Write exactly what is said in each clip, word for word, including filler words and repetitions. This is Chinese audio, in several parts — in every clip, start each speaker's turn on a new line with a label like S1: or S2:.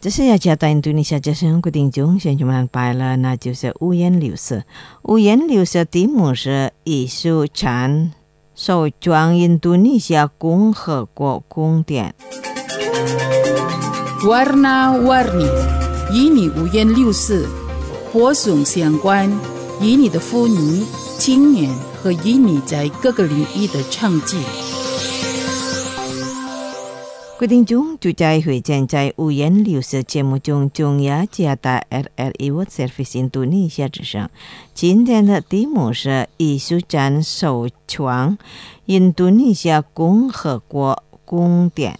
S1: 这是雅加达印度尼西亚这是固定中选举们拜了，那就是五颜六色。五颜六色题目是艺术展首装印度尼西亚共和国宫殿。
S2: Warna-warni， 与你五颜六色，活动相关，与你的妇女、青年和与你在各个领域的成绩。
S1: 固定中就在会展在五颜六色节目中，中雅加达 R R A World Service 印度尼西亚之声。今天的题目是艺术展首创印度尼西亚共和国宫殿。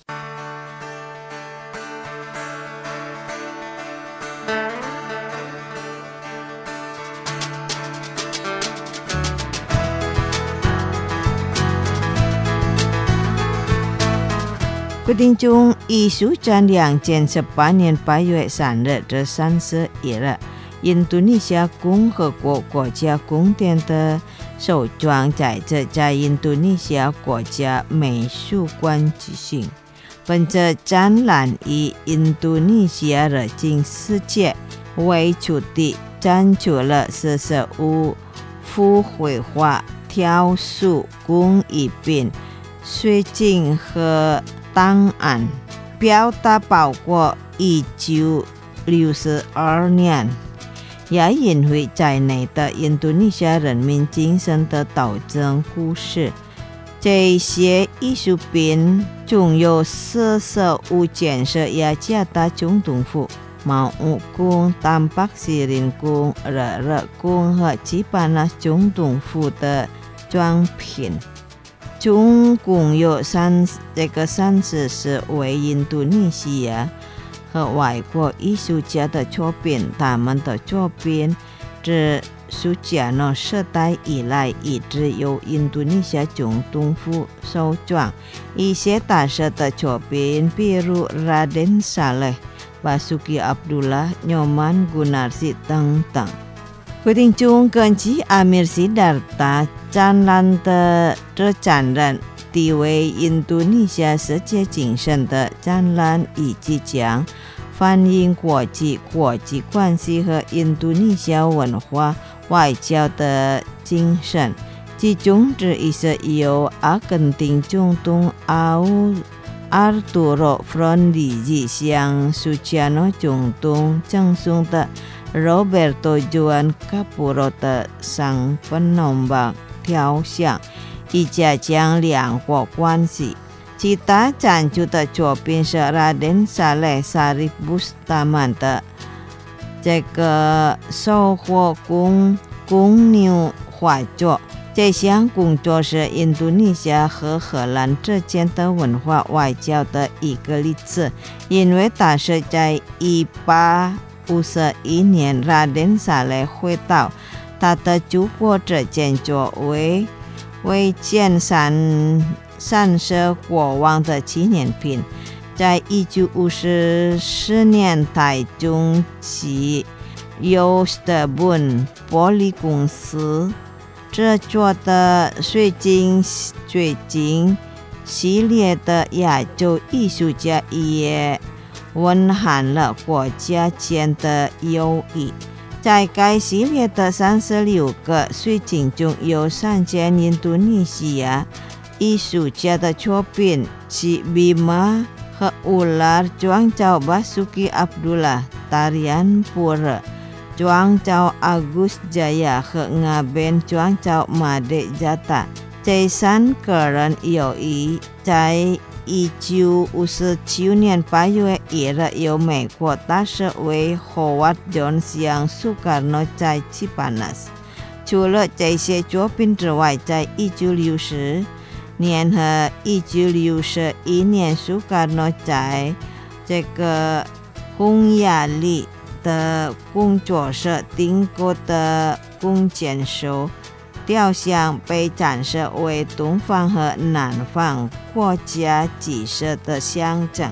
S1: 固定中艺术展两千十八年八月三日至三十一日，印度尼西亚共和国国家宫殿的首装在这在印度尼西亚国家美术馆举行。本次展览以印度尼西亚热情世界为主题，展出了四十五幅绘画、雕塑、工艺品、水晶和档案，表达包括一九六二年亚运会在内的印度尼西亚人民精神的斗争故事。这些艺术品中有四十五件是雅加达总统府、茅屋宫、丹巴西林宫、热热宫和吉巴纳总统府的装品。总共有三这个三十四位印度尼西亚和外国艺术家的作品，他们的作品自苏加诺时代以来一直由印度尼西亚总统府收藏。一些大师的作品，比如 Raden Saleh、Basuki Abdullah、Nyoman Gunarsi 等等。决定中根据阿米尔西达达展览的这展览地位印度尼西亚世界精神的展览，以及将反映国际国际关系和印度尼西亚文化外交的精神。其中之一是由阿根廷总统阿乌阿尔杜罗·弗朗里吉向苏加诺总统赠送的Roberto Juan Capurro 的上本农邦雕像，以加强两国关系。其他展出的作品是 Raden Saleh Sarif Bustaman 的这个收获公公牛画作。这项工作是印度尼西亚和荷兰之间的文化外交的一个例子，因为它是在一八五十一年Raden Saleh回到他的祖国之前，作为为建三三世国王的纪念品。在一九五四年代中期，由斯特本玻璃公司制作的水晶水晶系列的亚洲艺术家也蕴含了国家间的友谊。在该系列的三十六个水晶中，有三件印度尼西亚艺术家的作品，其 Bima 和 Ular 创造 Basuki Abdullah Tarian Pura 创造 Agus Jaya 和 Ngaben 创造 Made Jata。这三个人友谊在一九五九年八月一日由美国大使为 Howard Jones 向苏加诺在吉巴纳斯。除了这些作品之外，在一九六十年和一九六一年，苏加诺在这个匈牙利的工作室订购的弓箭手雕像被展示为东方和南方国家祭祀的象征。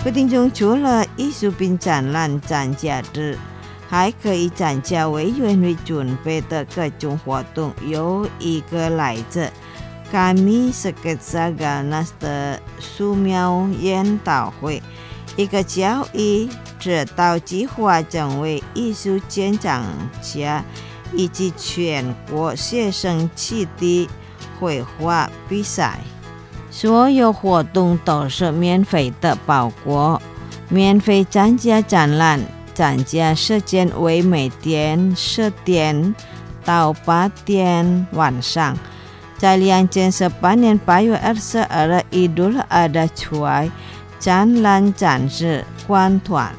S1: 各位听众，除了艺术品展览展架之还可以参加委员会准备的各种活动，有一个来自 Kami Sketsa Ganas 的素描研讨会，一个教育指导计划成为艺术鉴赏家，以及全国学生气的绘画比赛。所有活动都是免费的，包括免费参加展览，参加时间为每天十点到八点晚上。在两千十八年八月二十二日 Idul Adha 出来展览展示观团。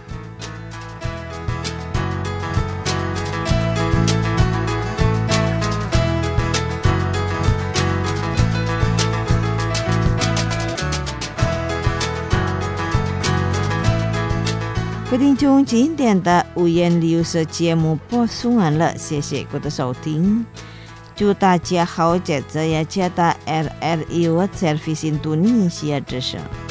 S1: 各位听众，今天的五颜六色节目播送完了，谢谢各位的收听，祝大家好节日，也加大 R R I World Service Indonesia 之声。